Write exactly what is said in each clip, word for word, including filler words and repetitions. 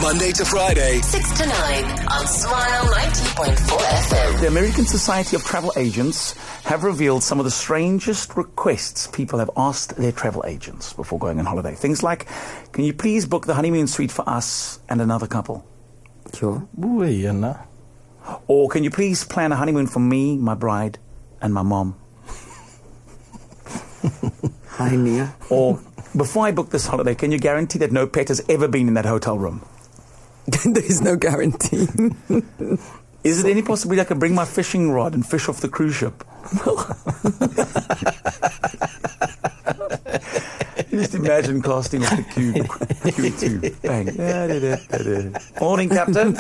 Monday to Friday, six to nine on Smile ninety point four F M. The American Society of Travel Agents have revealed some of the strangest requests people have asked their travel agents before going on holiday. Things like, can you please book the honeymoon suite for us and another couple? Sure. Ooh, yeah, no. Or can you please plan a honeymoon for me, my bride, and my mom? Hi, Nia. Or, before I book this holiday, can you guarantee that no pet has ever been in that hotel room? There is no guarantee. Is it any possibility I can bring my fishing rod and fish off the cruise ship? Just imagine casting off the cube. Q two. Bang. Da, da, da, da, da. Morning, Captain.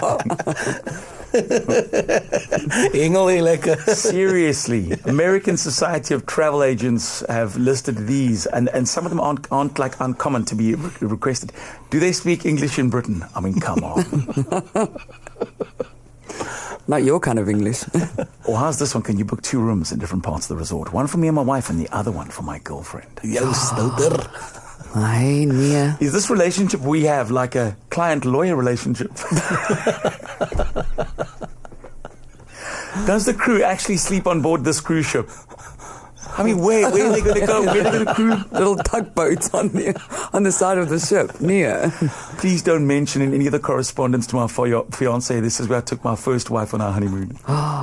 Engel lekker. Seriously, American Society of Travel Agents have listed these, and, and some of them aren't, aren't like uncommon to be re- requested. Do they speak English in Britain? I mean, come on. Not your kind of English. Or how's this one? Can you book two rooms in different parts of the resort? One for me and my wife, and the other one for my girlfriend. Jou stouter. Hi, Nia. Is this relationship we have like a client-lawyer relationship? Does the crew actually sleep on board this cruise ship? I mean, where, where are they going to go? Where are they going to cruise? Little tugboats on the on the side of the ship, Nia. Please don't mention in any of the correspondence to my fiancé, this is where I took my first wife on our honeymoon.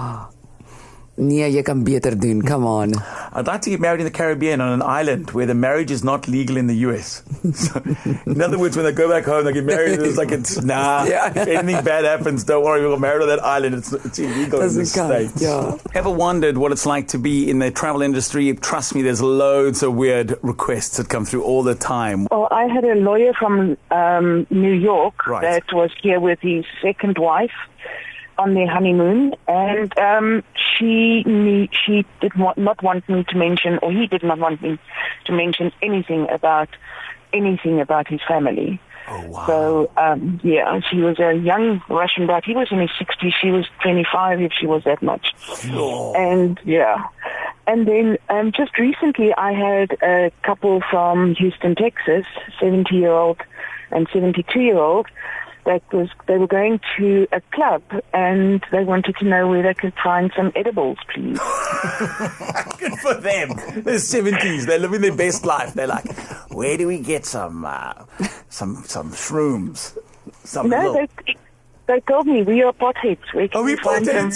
Nia, jy kan beter doen. Come on. I'd like to get married in the Caribbean on an island where the marriage is not legal in the U S. So, in other words, when they go back home, they get married, it's like, it's, nah, Yeah. if anything bad happens, don't worry, we'll get married on that island. It's, it's illegal Doesn't in the count, States. yeah. Ever wondered what it's like to be in the travel industry? Trust me, there's loads of weird requests that come through all the time. Well, I had a lawyer from um, New York Right. that was here with his second wife on their honeymoon, and um, she me, she did not, not want me to mention, or he did not want me to mention anything about anything about his family. Oh, wow. So, um, yeah, she was a young Russian bride. He was in his sixties. She was twenty-five, if she was that much. Oh. And, yeah. And then um, just recently I had a couple from Houston, Texas, seventy-year-old and seventy-two-year-old, that was they were going to a club and they wanted to know where they could find some edibles, please. Good for them. They're seventies. They're living their best life. They're like, where do we get some uh, some some shrooms? Some No, little- they they told me we are potheads. Where can Are we we find potheads?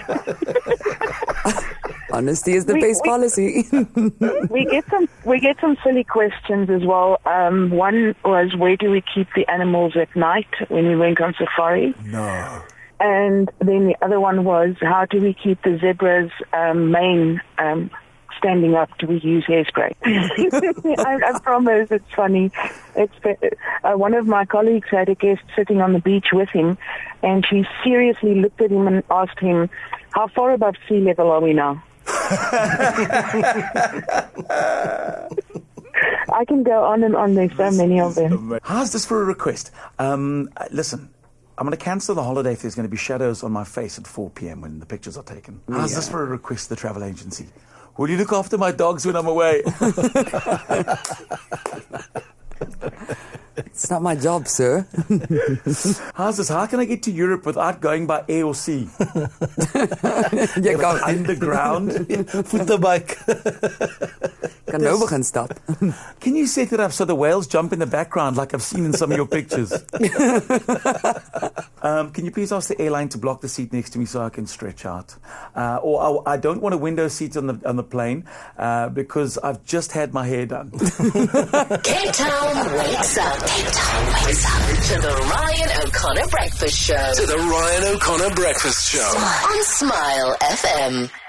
some? Honesty is the We- best we- policy. we get some we get some silly questions as well. Um, one was, where do we keep the animals at night when we went on safari? No. And then the other one was, how do we keep the zebra's um, mane um, standing up? Do we use hairspray? I, I promise it's funny. It's uh, one of my colleagues had a guest sitting on the beach with him, and she seriously looked at him and asked him, how far above sea level are we now? I can go on and on. There's so many of them. How's this for a request? Um, listen, I'm going to cancel the holiday if there's going to be shadows on my face at four p.m. when the pictures are taken. How's this for a request to the travel agency? Will you look after my dogs when I'm away? It's not my job, sir. How's this? How can I get to Europe without going by air or sea? Jy kan, Underground? Voetebike. kan nou begin stap. Can you set it up so the whales jump in the background like I've seen in some of your pictures? um, can you please ask the airline to block the seat next to me so I can stretch out? Uh, or I, I don't want a window seat on the on the plane uh, because I've just had my hair done. Cape Town wakes up. Cape Town wakes up to the Ryan O'Connor Breakfast Show. To the Ryan O'Connor Breakfast Show. On Smile F M.